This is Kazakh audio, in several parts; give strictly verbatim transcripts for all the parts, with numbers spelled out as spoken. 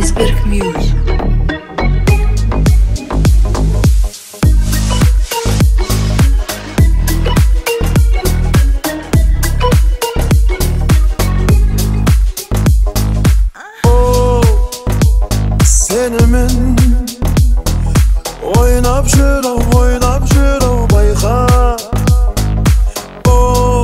Weisberg Music. Senimin oynap жүрөм, oynap жүрөм байқа. О,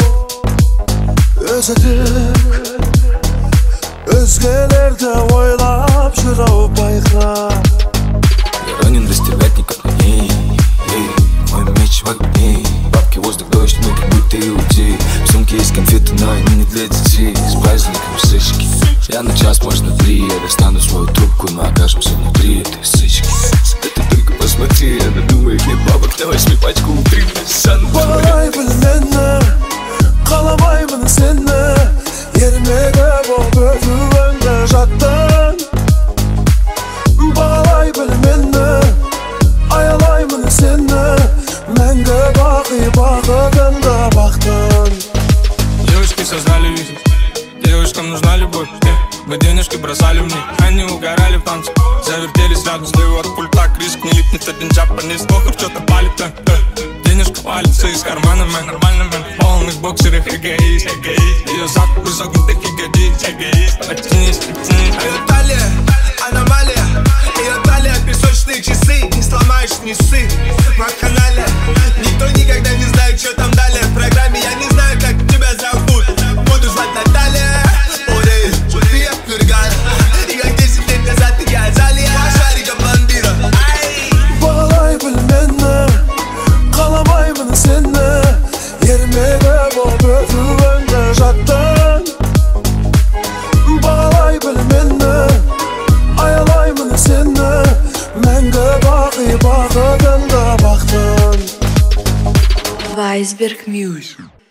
өзетік өзгелерді ойлап жүрөм байқа. Я ранен до стервятника, эй, эй, мой меч в огне. Бабки, воздух, дождь, мы как будто иудеи. В сумке есть конфеты, но они не для детей. С праздником сычки. Я на час, может на три. Я достану свою трубку, мы окажемся внутри этой сычки. Да ты только посмотри, я надумаю мне бабок. На возьми пачку три. Bağlayбын мені, қаламаймын сені. Ермегі болып өтуіңді жаттың. Бағалайбын мені, аялаймын сені. Мәңгі бақи бақытыңды бақтың. Девушки создали визит, девушкам нужна любовь. Мы денежки бросали в них, они угорали в танце. Завертелись рядом с левого от пульта. Криск не липнет, один джапанец, охр что-то палит. Денежка валится из кармана, мэн, нормально, мэн. В полных боксерах эгоист, эгоист. Ее зад изогнутых ягодиц, эгоист. Потянись, потянись. Ее талия, аномалия. Ее талия, песочные часы. Не сломаешь, не ссы. На канале никто никогда не знает, что там далее. В программе я не знаю, как тебя зовут. Буду звать Наталья. Ой, ты Ферган. И как десять лет назад я Азалия. Шарика блондина. Bağlayбын мені, қаламаймын сені. Ермегі болып өтуіңді жаттың. Бағалайбын мені, аялаймын сені. Мәңгі бақи бақытыңды бақтың. Weisberg Music.